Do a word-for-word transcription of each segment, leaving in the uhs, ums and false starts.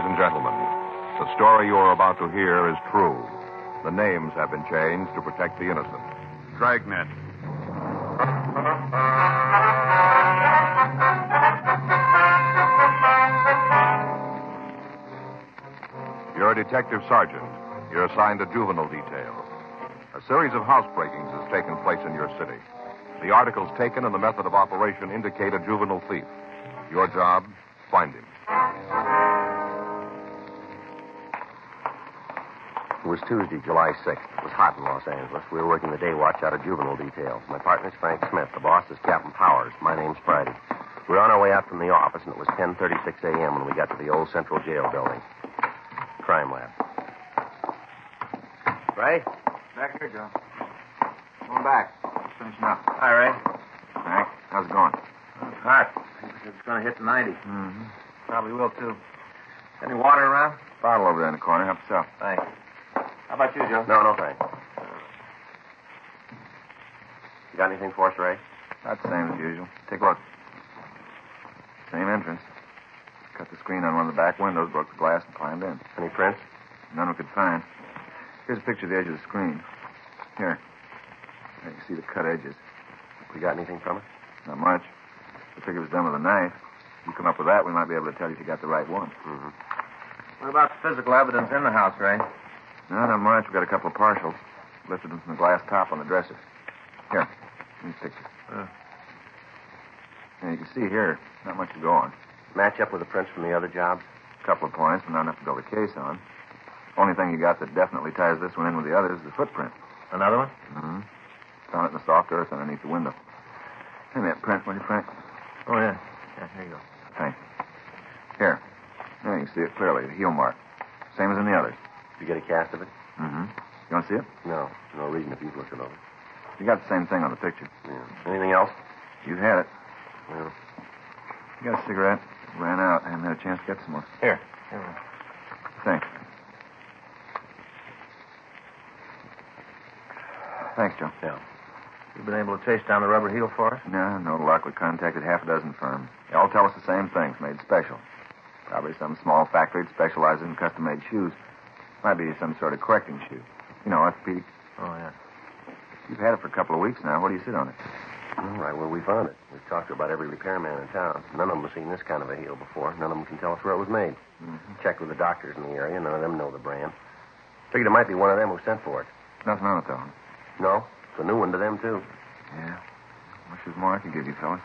and gentlemen, the story you are about to hear is true. The names have been changed to protect the innocent. Dragnet. You're a detective sergeant. You're assigned to juvenile detail. A series of housebreakings has taken place in your city. The articles taken and the method of operation indicate a juvenile thief. Your job, find him. It was Tuesday, July sixth. It was hot in Los Angeles. We were working the day watch out of juvenile detail. My partner's Frank Smith. The boss is Captain Powers. My name's Friday. We were on our way out from the office, and it was ten thirty-six a.m. when we got to the old Central Jail building. Crime lab. Ray? Back here, Joe. Going back. Finishing up. Hi, Ray. Frank, how's it going? It's hot. It's going to hit the ninety. Mm-hmm. Probably will, too. Any water around? Bottle over there in the corner. Help yourself. Thanks. How about you, Joe? No, no, thanks. You got anything for us, Ray? About the same as usual. Take a look. Same entrance. Cut the screen on one of the back windows, broke the glass, and climbed in. Any prints? None we could find. Here's a picture of the edge of the screen. Here. There you can see the cut edges. We got anything from it? Not much. The figure was done with a knife. If you come up with that, we might be able to tell you if you got the right one. Mm-hmm. What about the physical evidence in the house, Ray? No, not much. We got a couple of partials. Lifted them from the glass top on the dresser. Here. These pictures. Uh. Yeah, you can see here, not much to go on. Match up with the prints from the other jobs? A couple of points, but not enough to build a case on. Only thing you got that definitely ties this one in with the others is the footprint. Another one? Mm-hmm. Found it in the soft earth underneath the window. Hand me that print, will you, Frank? Oh, yeah. Yeah, here you go. Thanks. Here. There you can see it clearly, the heel mark. Same as in the others. Did you get a cast of it? Mm-hmm. You want to see it? No. No reason if you've looked it over. You got the same thing on the picture. Yeah. Anything else? You've had it. Well. You got a cigarette? Ran out. I haven't had a chance to get some more. Here. Here. Thanks. Thanks, Joe. Yeah. You been able to chase down the rubber heel for us? No, no luck. We contacted half a dozen firms. They all tell us the same things, made special. Probably some small factory that specializes in custom-made shoes. Might be some sort of correcting shoe. You know, orthopedic. Oh, yeah. You've had it for a couple of weeks now. Where do you sit on it? All right, well, we found it. We've talked to about every repairman in town. None of them have seen this kind of a heel before. None of them can tell us where it was made. Mm-hmm. Checked with the doctors in the area. None of them know the brand. Figured it might be one of them who sent for it. Nothing on it, though. No? It's a new one to them, too. Yeah. Wish there was more I could give you, fellas.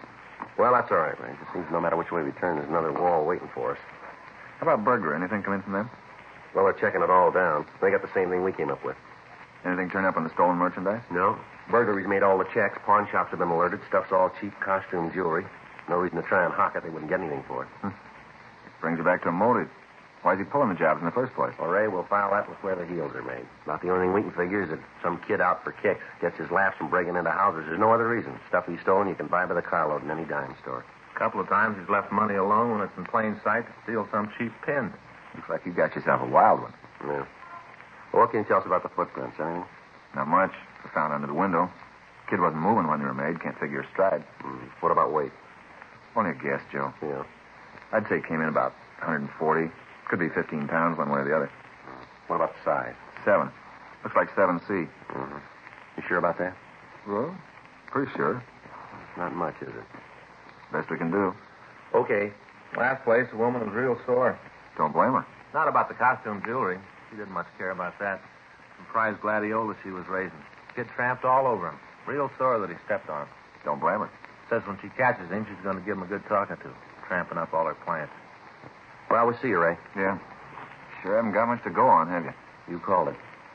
Well, that's all right, Ray. It seems no matter which way we turn, there's another wall waiting for us. How about burglary? Anything come in from them? Well, they're checking it all down. They got the same thing we came up with. Anything turn up on the stolen merchandise? No. Burglaries made all the checks. Pawn shops have been alerted. Stuff's all cheap costume jewelry. No reason to try and hawk it. They wouldn't get anything for it. Hmm. Brings you back to a motive. Why's he pulling the jobs in the first place? Well, Ray, we'll file that with where the heels are made. About the only thing we can figure is that some kid out for kicks gets his laughs from breaking into houses. There's no other reason. Stuff he's stolen you can buy by the carload in any dime store. A couple of times he's left money alone when it's in plain sight to steal some cheap pin. Looks like you got yourself a wild one. Yeah. Well, what can you tell us about the footprints, anything? Not much. They're found under the window. Kid wasn't moving when they were made. Can't figure his stride. Mm. What about weight? Only a guess, Joe. Yeah. I'd say it came in about one forty. Could be fifteen pounds one way or the other. Mm. What about the size? Seven. Looks like seven C. Mm-hmm. You sure about that? Well, pretty sure. Not much, is it? Best we can do. Okay. Last place, the woman was real sore. Don't blame her. Not about the costume jewelry. She didn't much care about that. Some prize gladiola she was raising. Kid tramped all over him. Real sore that he stepped on him. Don't blame her. Says when she catches him, she's going to give him a good talking to. Tramping up all her plants. Well, we'll see you, Ray. Yeah. Sure haven't got much to go on, have you? You called it.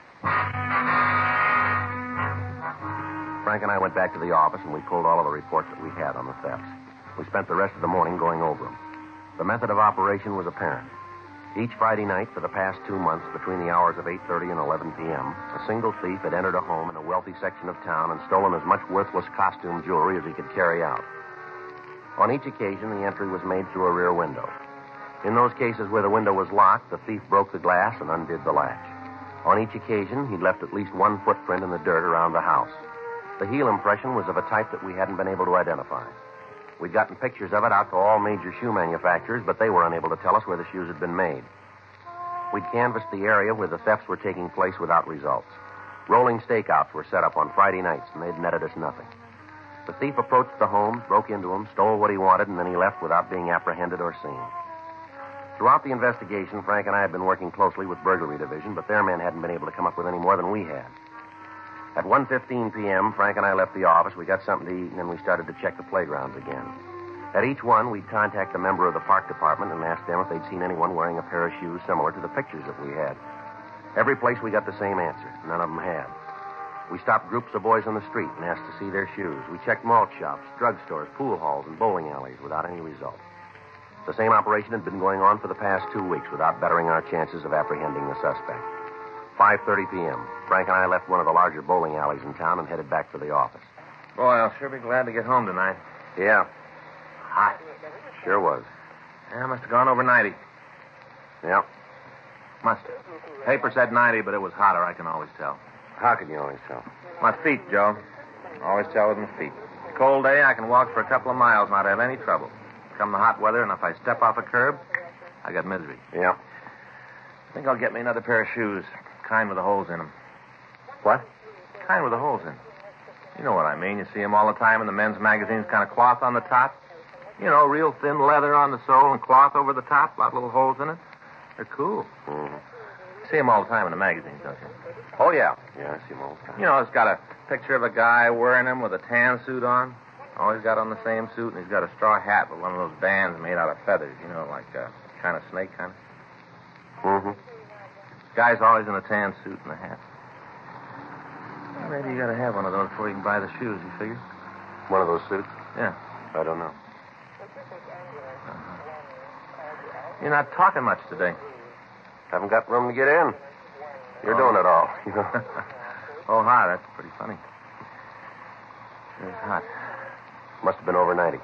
Frank and I went back to the office, and we pulled all of the reports that we had on the thefts. We spent the rest of the morning going over them. The method of operation was apparent. Each Friday night for the past two months, between the hours of eight thirty and eleven p.m., a single thief had entered a home in a wealthy section of town and stolen as much worthless costume jewelry as he could carry out. On each occasion, the entry was made through a rear window. In those cases where the window was locked, the thief broke the glass and undid the latch. On each occasion, he'd left at least one footprint in the dirt around the house. The heel impression was of a type that we hadn't been able to identify. We'd gotten pictures of it out to all major shoe manufacturers, but they were unable to tell us where the shoes had been made. We'd canvassed the area where the thefts were taking place without results. Rolling stakeouts were set up on Friday nights, and they'd netted us nothing. The thief approached the homes, broke into them, stole what he wanted, and then he left without being apprehended or seen. Throughout the investigation, Frank and I had been working closely with Burglary Division, but their men hadn't been able to come up with any more than we had. At one fifteen p.m., Frank and I left the office, we got something to eat, and then we started to check the playgrounds again. At each one, we'd contact a member of the park department and ask them if they'd seen anyone wearing a pair of shoes similar to the pictures that we had. Every place we got the same answer. None of them had. We stopped groups of boys on the street and asked to see their shoes. We checked malt shops, drugstores, pool halls, and bowling alleys without any result. The same operation had been going on for the past two weeks without bettering our chances of apprehending the suspect. five thirty p.m., Frank and I left one of the larger bowling alleys in town and headed back for the office. Boy, I'll sure be glad to get home tonight. Yeah, Hot. sure was. Yeah, must have gone over ninety. Yeah. Must have. Paper said ninety, but it was hotter, I can always tell. How can you always tell? My feet, Joe. Always tell with my feet. Cold day, I can walk for a couple of miles, not have any trouble. Come the hot weather, and if I step off a curb, I got misery. Yeah. I think I'll get me another pair of shoes. Kind with the holes in them. What? Kind with the holes in. You know what I mean. You see them all the time in the men's magazines, kind of cloth on the top. You know, real thin leather on the sole and cloth over the top, lot of little holes in it. They're cool. Mm-hmm. You see them all the time in the magazines, don't you? Oh, yeah. Yeah, I see them all the time. You know, it's got a picture of a guy wearing them with a tan suit on. Always got on the same suit, and he's got a straw hat with one of those bands made out of feathers, you know, like a kind of snake kind of. Mm-hmm. Guy's always in a tan suit and a hat. Well, maybe you got to have one of those before you can buy the shoes, you figure? One of those suits? Yeah. I don't know. You're not talking much today. Haven't got room to get in. You're Oh. doing it all. You know. Oh, hi, that's pretty funny. It's hot. Must have been over ninety.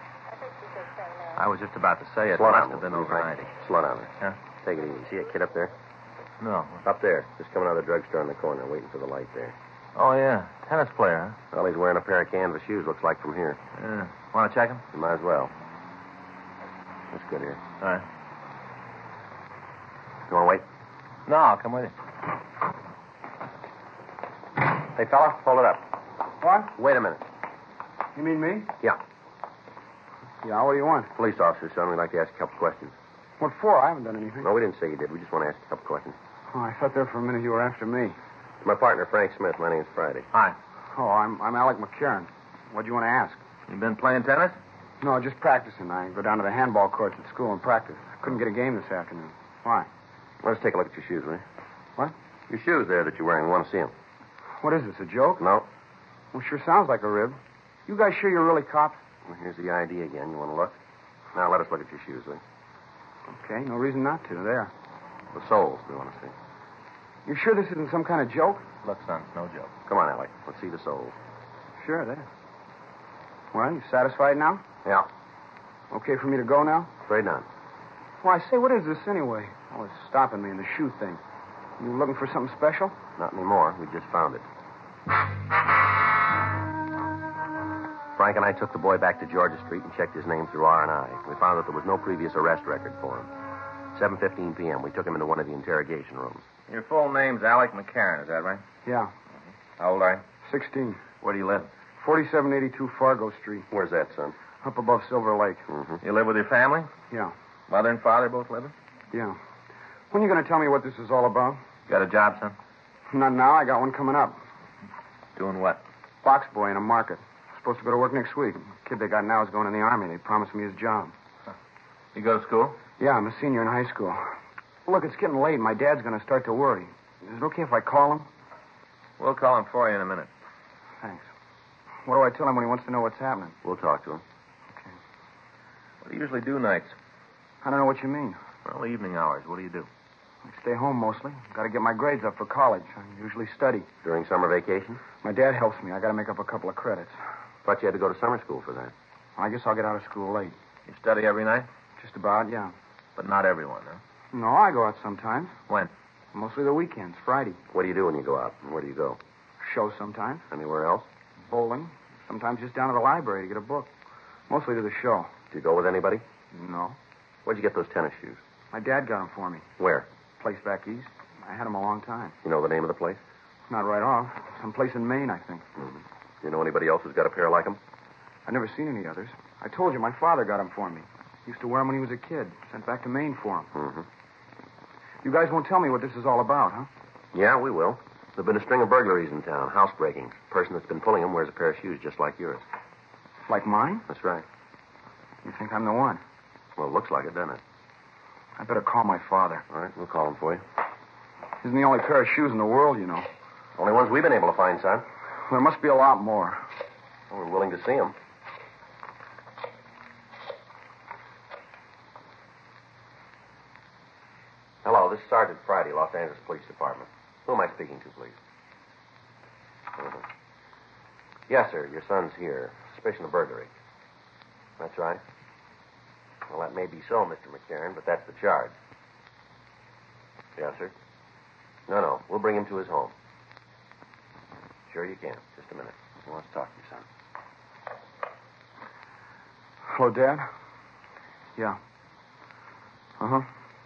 I was just about to say it Slow must down. have been will you, over Frank? ninety. Slow down there. Yeah? Take it easy. See that kid up there? No. Up there. Just coming out of the drugstore in the corner, waiting for the light there. Oh, yeah. Tennis player, huh? Well, he's wearing a pair of canvas shoes, looks like from here. Yeah. Want to check him? You might as well. That's good here. All right. You want to wait? No, I'll come with you. Hey, fella, hold it up. What? Wait a minute. You mean me? Yeah. Yeah, what do you want? Police officer, son. We'd like to ask you a couple questions. What for? I haven't done anything. No, we didn't say you did. We just want to ask you a couple questions. Oh, I thought there for a minute you were after me. My partner, Frank Smith. My name's Friday. Hi. Oh, I'm I'm Alec McCarran. What do you want to ask? You been playing tennis? No, just practicing. I go down to the handball courts at school and practice. Couldn't get a game this afternoon. Why? Let's take a look at your shoes, will you? What? Your shoes there that you're wearing. We want to see them. What is this, a joke? No. Well, sure sounds like a rib. You guys sure you're really cops? Well, here's the I D again. You want to look? Now, let us look at your shoes, will you? Okay, no reason not to. There. The soles we want to see. You sure this isn't some kind of joke? Look, son, it's no joke. Come on, Alec. Let's see the soles. Sure, there. Well, you satisfied now? Yeah. Okay for me to go now? Afraid not. Well, I say, what is this anyway? Oh, it's stopping me in the shoe thing. You looking for something special? Not anymore. We just found it. Frank and I took the boy back to Georgia Street and checked his name through R and I. We found that there was no previous arrest record for him. seven fifteen p.m. We took him into one of the interrogation rooms. Your full name's Alec McCarran, is that right? Yeah. How old are you? sixteen. Where do you live? forty-seven eighty-two Fargo Street, Where's that, son? up above Silver Lake. Mm-hmm. You live with your family? Yeah. Mother and father both living? Yeah. When are you going to tell me what this is all about? Got a job, son? Not now. I got one coming up. Doing what? Box boy in a market. Supposed to go to work next week. The kid they got now is going in the Army. They promised me his job. You go to school? Yeah, I'm a senior in high school. Look, it's getting late. My dad's going to start to worry. Is it okay if I call him? We'll call him for you in a minute. Thanks. What do I tell him when he wants to know what's happening? We'll talk to him. What do you usually do nights? I don't know what you mean. Well, evening hours. What do you do? I stay home mostly. Got to get my grades up for college. I usually study. During summer vacation? My dad helps me. I got to make up a couple of credits. Thought you had to go to summer school for that. I guess I'll get out of school late. You study every night? Just about, yeah. But not everyone, huh? No, I go out sometimes. When? Mostly the weekends, Friday. What do you do when you go out? And where do you go? Shows sometimes. Anywhere else? Bowling. Sometimes just down to the library to get a book. Mostly to the show. Did you go with anybody? No. Where'd you get those tennis shoes? My dad got them for me. Where? Place back east. I had them a long time. You know the name of the place? Not right off. Someplace in Maine, I think. Mm-hmm. Do you know anybody else who's got a pair like them? I've never seen any others. I told you my father got them for me. Used to wear them when he was a kid. Sent back to Maine for them. Mm-hmm. You guys won't tell me what this is all about, huh? Yeah, we will. There've been a string of burglaries in town, housebreakings. The person that's been pulling them wears a pair of shoes just like yours. Like mine? That's right. You think I'm the one? Well, it looks like it, doesn't it? I better call my father. All right, we'll call him for you. Isn't the only pair of shoes in the world, you know. Only ones we've been able to find, son. There must be a lot more. Well, we're willing to see them. Hello, this is Sergeant Friday, Los Angeles Police Department. Who am I speaking to, please? Uh-huh. Yes, sir. Your son's here. Suspicion of burglary. That's right. Well, that may be so, Mister McCarran, but that's the charge. Yes, sir. No, no. We'll bring him to his home. Sure you can. Just a minute. He wants to talk to you, son. Hello, Dad? Yeah. Uh-huh.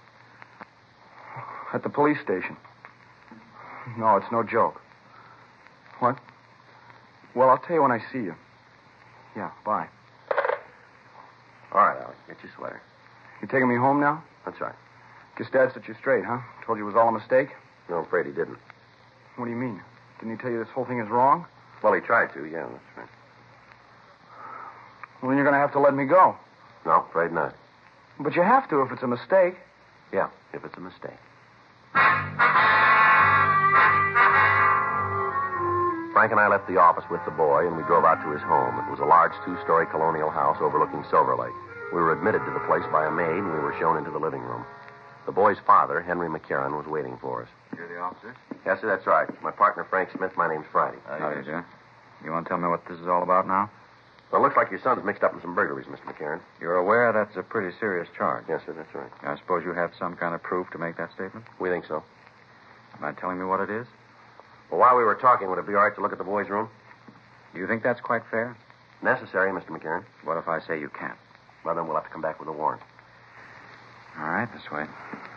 At the police station. No, it's no joke. What? Well, I'll tell you when I see you. Yeah, bye. All right, Alec. Get your sweater. You taking me home now? That's right. Guess Dad set you straight, huh? Told you it was all a mistake? No, I'm afraid he didn't. What do you mean? Didn't he tell you this whole thing is wrong? Well, he tried to, yeah, that's right. Well, then you're going to have to let me go. No, afraid not. But you have to if it's a mistake. Yeah, if it's a mistake. Frank and I left the office with the boy, and we drove out to his home. It was a large two-story colonial house overlooking Silver Lake. We were admitted to the place by a maid, and we were shown into the living room. The boy's father, Henry McCarran, was waiting for us. You're the officer? Yes, sir, that's right. My partner, Frank Smith. My name's Friday. How do you do? You want to tell me what this is all about now? Well, it looks like your son's mixed up in some burglaries, Mister McCarran. You're aware that's a pretty serious charge. Yes, sir, that's right. I suppose you have some kind of proof to make that statement? We think so. Mind telling me what it is? Well, while we were talking, would it be all right to look at the boy's room? Do you think that's quite fair? Necessary, Mister McCarran. What if I say you can't? Well, then we'll have to come back with a warrant. All right, this way.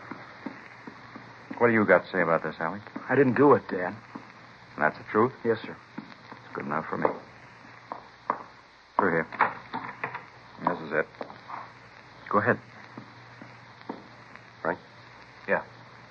What do you got to say about this, Alec? I didn't do it, Dad. And that's the truth? Yes, sir. It's good enough for me. Through here. This is it. Go ahead. Frank? Yeah.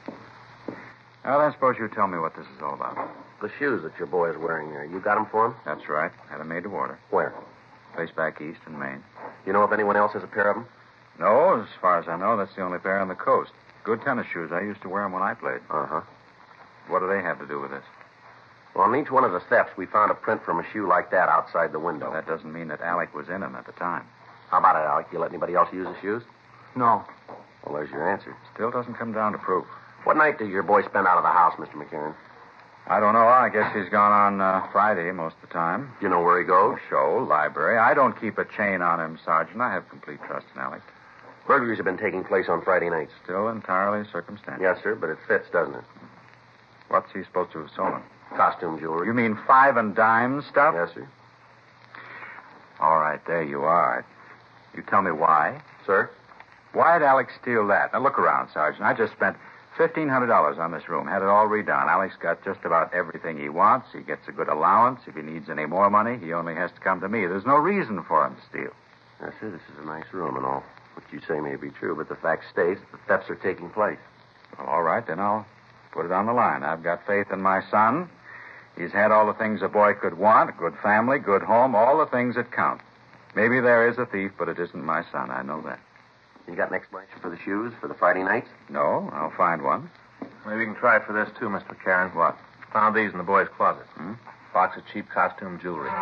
Now, then, suppose you tell me what this is all about. The shoes that your boy is wearing there, you got them for him? That's right. Had them made to order. Where? Place back east in Maine. You know if anyone else has a pair of them? No, as far as I know, that's the only pair on the coast. Good tennis shoes. I used to wear them when I played. Uh-huh. What do they have to do with this? Well, on each one of the thefts, we found a print from a shoe like that outside the window. Well, that doesn't mean that Alec was in them at the time. How about it, Alec? You let anybody else use the shoes? No. Well, there's your answer. Still doesn't come down to proof. What night did your boy spend out of the house, Mister McCarran? I don't know. I guess he's gone on uh, Friday most of the time. Do you know where he goes? Show, library. I don't keep a chain on him, Sergeant. I have complete trust in Alec. Burglaries have been taking place on Friday nights. Still entirely circumstantial. Yes, sir, but it fits, doesn't it? What's he supposed to have stolen? Costume jewelry. You mean five and dime stuff? Yes, sir. All right, there you are. You tell me why. Sir? Why'd Alex steal that? Now, look around, Sergeant. I just spent fifteen hundred dollars on this room. Had it all redone. Alex got just about everything he wants. He gets a good allowance. If he needs any more money, he only has to come to me. There's no reason for him to steal. Yes, sir, this is a nice room and all. What you say may be true, but the fact stays that the thefts are taking place. Well, all right, then I'll put it on the line. I've got faith in my son. He's had all the things a boy could want, a good family, good home, all the things that count. Maybe there is a thief, but it isn't my son. I know that. You got an explanation for the shoes for the Friday nights? No, I'll find one. Maybe we can try for this, too, Mister McCarran. What? Found these in the boy's closet. Hmm? Box of cheap costume jewelry.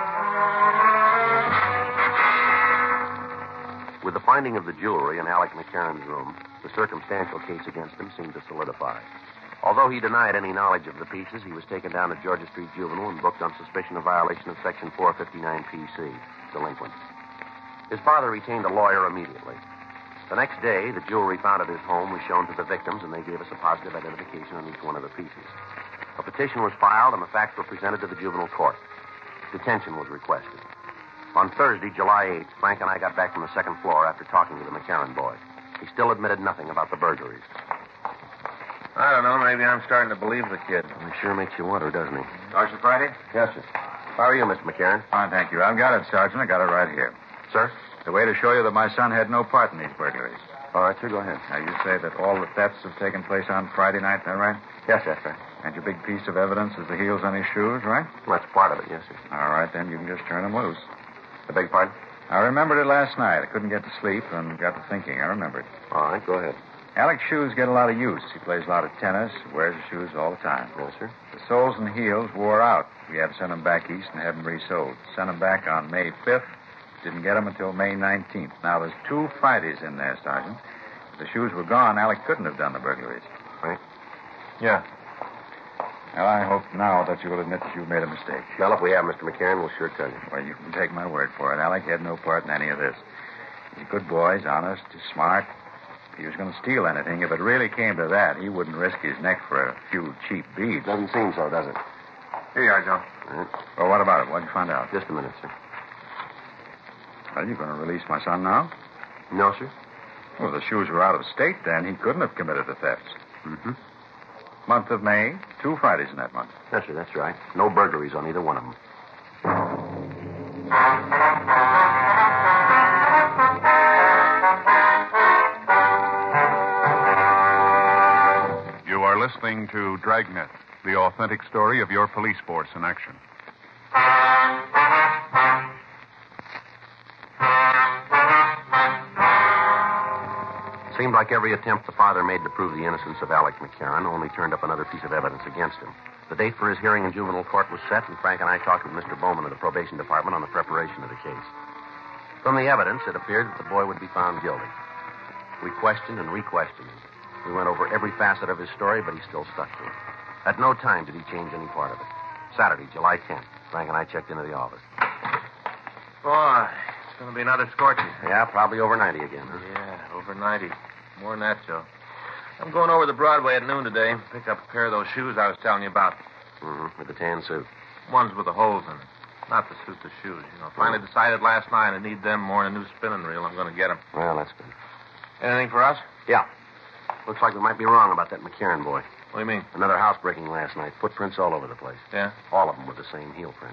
With the finding of the jewelry in Alec McCarran's room, the circumstantial case against him seemed to solidify. Although he denied any knowledge of the pieces, he was taken down to Georgia Street Juvenile and booked on suspicion of violation of Section four fifty-nine P C, delinquent. His father retained a lawyer immediately. The next day, the jewelry found at his home was shown to the victims, and they gave us a positive identification on each one of the pieces. A petition was filed, and the facts were presented to the juvenile court. Detention was requested. On Thursday, July eighth, Frank and I got back from the second floor after talking to the McCarran boy. He still admitted nothing about the burglaries. I don't know. Maybe I'm starting to believe the kid. He sure makes you wonder, doesn't he? Sergeant Friday? Yes, sir. How are you, Mister McCarran? Fine, thank you. I've got it, Sergeant. I got it right here. Sir? The way to show you that my son had no part in these burglaries. All right, sir, go ahead. Now, you say that all the thefts have taken place on Friday night, is that right? Yes, that's right. And your big piece of evidence is the heels on his shoes, right? Well, that's part of it, yes, sir. All right, then you can just turn them loose. I beg your pardon? I remembered it last night. I couldn't get to sleep and got to thinking. I remembered. All right, go ahead. Alec's shoes get a lot of use. He plays a lot of tennis, wears his shoes all the time. Yes, sir. The soles and heels wore out. We had to send them back east and have them resoled. Sent them back on May fifth. Didn't get them until May nineteenth. Now, there's two Fridays in there, Sergeant. If the shoes were gone, Alec couldn't have done the burglaries. Right? Yeah. Well, I hope now that you will admit that you've made a mistake. Well, if we have, Mister McCarran, we'll sure tell you. Well, you can take my word for it. Alec had no part in any of this. He's a good boy. He's honest. He's smart. If he was going to steal anything, if it really came to that, he wouldn't risk his neck for a few cheap beads. Doesn't seem so, does it? Here you are, Joe. All right. Well, what about it? What'd you find out? Just a minute, sir. Well, you going to release my son now? No, sir. Well, if the shoes were out of state, then he couldn't have committed the thefts. Mm-hmm. Month of May, two Fridays in that month. Yes, sir, that's right. No burglaries on either one of them. You are listening to Dragnet, the authentic story of your police force in action. Seemed like every attempt the father made to prove the innocence of Alec McCarran only turned up another piece of evidence against him. The date for his hearing in juvenile court was set, and Frank and I talked with Mister Bowman of the probation department on the preparation of the case. From the evidence, it appeared that the boy would be found guilty. We questioned and re-questioned him. We went over every facet of his story, but he still stuck to it. At no time did he change any part of it. Saturday, July tenth, Frank and I checked into the office. Boy, it's going to be another scorching. Yeah, probably over ninety again, huh? Yeah, over ninety. More than that, Joe. I'm going over to Broadway at noon today. Pick up a pair of those shoes I was telling you about. Mm-hmm, with the tan suit. Ones with the holes in it. Not the suit, the shoes. You know, finally decided last night I need them more than a new spinning reel. I'm going to get them. Well, that's good. Anything for us? Yeah. Looks like we might be wrong about that McCarran boy. What do you mean? Another housebreaking last night. Footprints all over the place. Yeah? All of them with the same heel print.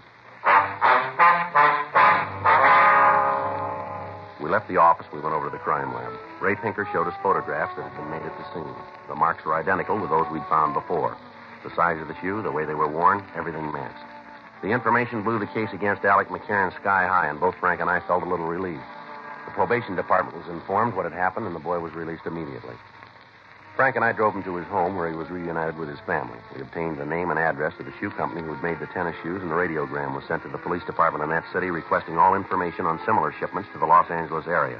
We left the office. We went over to the crime lab. Ray Pinker showed us photographs that had been made at the scene. The marks were identical with those we'd found before. The size of the shoe, the way they were worn, everything matched. The information blew the case against Alec McCarran sky high, and both Frank and I felt a little relieved. The probation department was informed what had happened, and the boy was released immediately. Frank and I drove him to his home, where he was reunited with his family. We obtained the name and address of the shoe company who had made the tennis shoes, and a radiogram was sent to the police department in that city requesting all information on similar shipments to the Los Angeles area.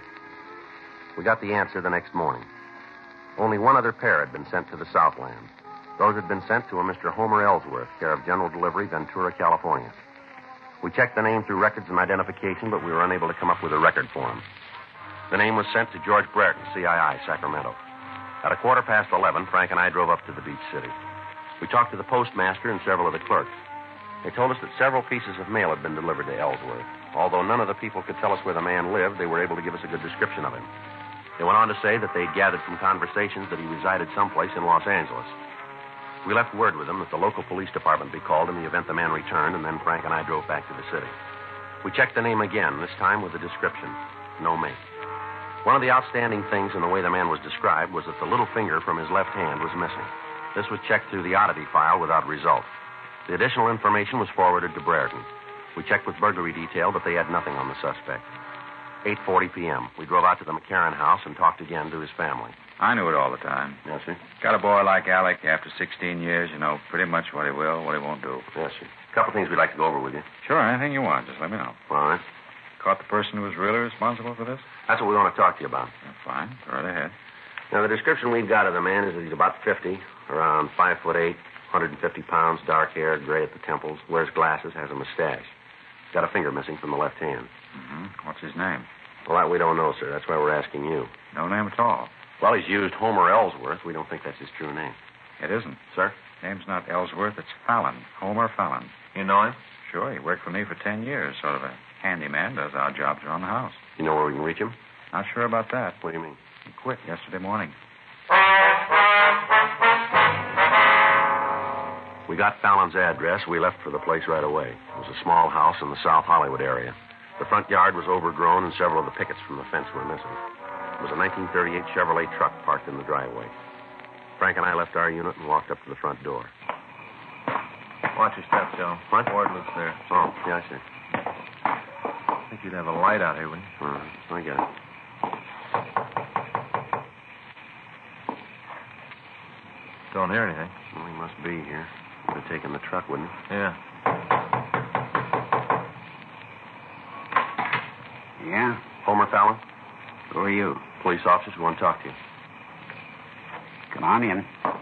We got the answer the next morning. Only one other pair had been sent to the Southland. Those had been sent to a Mister Homer Ellsworth, care of General Delivery, Ventura, California. We checked the name through records and identification, but we were unable to come up with a record for him. The name was sent to George Brereton, C I I, Sacramento. At a quarter past eleven, Frank and I drove up to the beach city. We talked to the postmaster and several of the clerks. They told us that several pieces of mail had been delivered to Ellsworth. Although none of the people could tell us where the man lived, they were able to give us a good description of him. They went on to say that they'd gathered from conversations that he resided someplace in Los Angeles. We left word with them that the local police department be called in the event the man returned, and then Frank and I drove back to the city. We checked the name again, this time with a description. No make. One of the outstanding things in the way the man was described was that the little finger from his left hand was missing. This was checked through the oddity file without result. The additional information was forwarded to Brereton. We checked with burglary detail, but they had nothing on the suspect. eight forty p.m. We drove out to the McCarran house and talked again to his family. I knew it all the time. Yes, sir? Got a boy like Alec after sixteen years, you know pretty much what he will, what he won't do. Yes, sir. A couple things we'd like to go over with you. Sure, anything you want. Just let me know. All right. Caught the person who was really responsible for this? That's what we want to talk to you about. Yeah, fine. Go right ahead. Now, the description we've got of the man is that he's about fifty, around five foot eight, one hundred fifty pounds, dark hair, gray at the temples, wears glasses, has a mustache. Got a finger missing from the left hand. Mm-hmm. What's his name? Well, that we don't know, sir. That's why we're asking you. No name at all. Well, he's used Homer Ellsworth. We don't think that's his true name. It isn't. Sir? Name's not Ellsworth. It's Fallon. Homer Fallon. You know him? Sure. He worked for me for ten years. Sort of a handyman does odd jobs around the house. You know where we can reach him? Not sure about that. What do you mean? He quit yesterday morning. We got Fallon's address. We left for the place right away. It was a small house in the South Hollywood area. The front yard was overgrown, and several of the pickets from the fence were missing. It was a nineteen thirty-eight Chevrolet truck parked in the driveway. Frank and I left our unit and walked up to the front door. Watch your step, Joe. What? Ford lives there. Oh, yeah, I see. I think you'd have a light out here, wouldn't you? All right, I get it. Don't hear anything. Well, he must be here. Would have taken the truck, wouldn't he? Yeah. Yeah? Homer Fallon? Who are you? Police officers who want to talk to you. Come on in.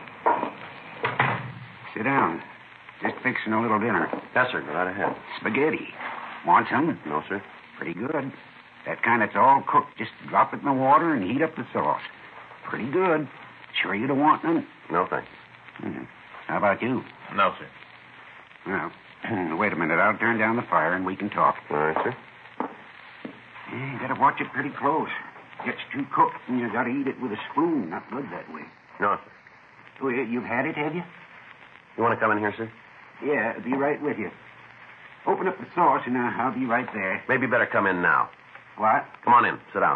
Sit down. Just fixing a little dinner. Yes, sir. Go right ahead. Spaghetti. Want some? No, sir. Pretty good. That kind that's all cooked. Just drop it in the water and heat up the sauce. Pretty good. Sure you don't want none? No, thank you. Hmm. How about you? No, sir. Well, wait a minute. I'll turn down the fire and we can talk. All right, sir. Yeah, you gotta watch it pretty close. Gets too cooked and you gotta eat it with a spoon. Not good that way. No, sir. Oh, you- you've had it, have you? You want to come in here, sir? Yeah, be right with you. Open up the sauce and uh, I'll be right there. Maybe better come in now. What? Come on in. Sit down.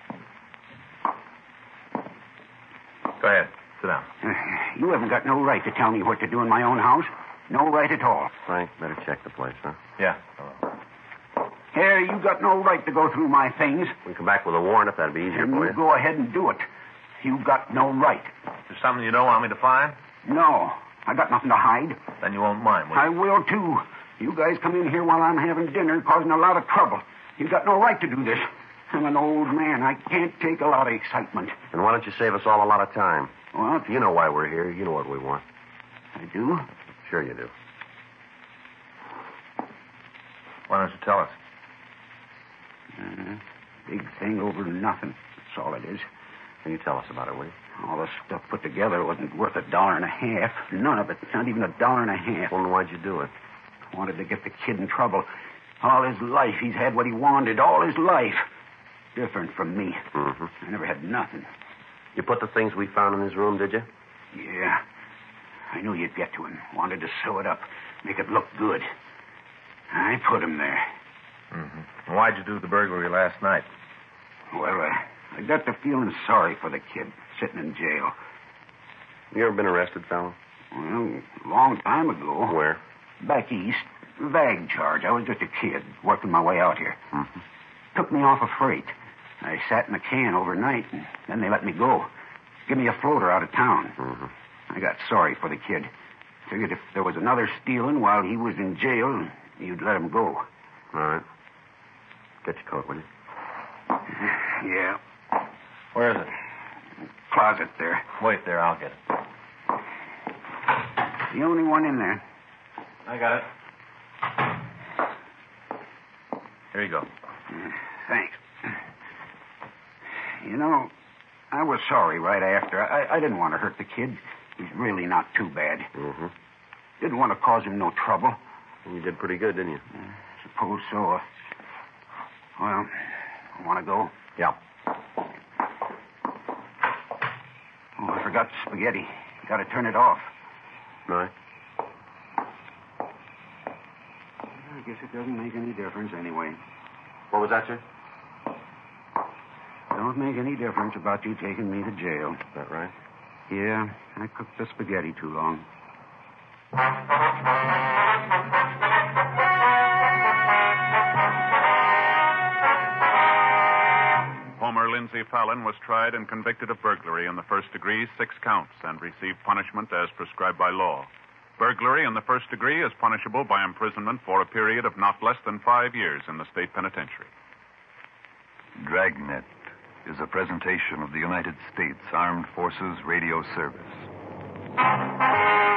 Go ahead. Sit down. Uh, you haven't got no right to tell me what to do in my own house. No right at all. Frank, better check the place, huh? Yeah. Here, you got no right to go through my things. We can come back with a warrant if that'd be easier And for you you. go ahead and do it. You got no right. Is there something you don't want me to find? No, I got nothing to hide. Then you won't mind, will you? I will, too. You guys come in here while I'm having dinner, causing a lot of trouble. You got no right to do this. I'm an old man. I can't take a lot of excitement. And why don't you save us all a lot of time? What? You know why we're here. You know what we want. I do? Sure you do. Why don't you tell us? Uh, big thing over nothing. That's all it is. Can you tell us about it, will you? All the stuff put together wasn't worth a dollar and a half. None of it. Not even a dollar and a half. Well, then why'd you do it? Wanted to get the kid in trouble. All his life, he's had what he wanted. All his life. Different from me. Mm-hmm. I never had nothing. You put the things we found in his room, did you? Yeah. I knew you'd get to him. Wanted to sew it up. Make it look good. I put him there. Mm-hmm. And why'd you do the burglary last night? Well, uh, I got to feeling sorry for the kid sitting in jail. You ever been arrested, Fallon? Well, a long time ago. Where? Back east. Vag charge. I was just a kid, working my way out here. Mm-hmm. Took me off a freight. I sat in a can overnight, and then they let me go. Give me a floater out of town. Mm-hmm. I got sorry for the kid. Figured if there was another stealing while he was in jail, you'd let him go. All right. Get your coat, will you? Yeah. Where is it? Closet there. Wait there, I'll get it. The only one in there. I got it. Here you go. Uh, thanks. You know, I was sorry right after. I, I didn't want to hurt the kid. He's really not too bad. Mm-hmm. Didn't want to cause him no trouble. And you did pretty good, didn't you? Uh, suppose so. Uh, well, want to go? Yeah. Oh, I forgot the spaghetti. Got to turn it off. No. I guess it doesn't make any difference anyway. What was that, sir? Don't make any difference about you taking me to jail. Is that right? Yeah, I cooked the spaghetti too long. Homer Lindsay Fallon was tried and convicted of burglary in the first degree, six counts, and received punishment as prescribed by law. Burglary in the first degree is punishable by imprisonment for a period of not less than five years in the state penitentiary. Dragnet is a presentation of the United States Armed Forces Radio Service.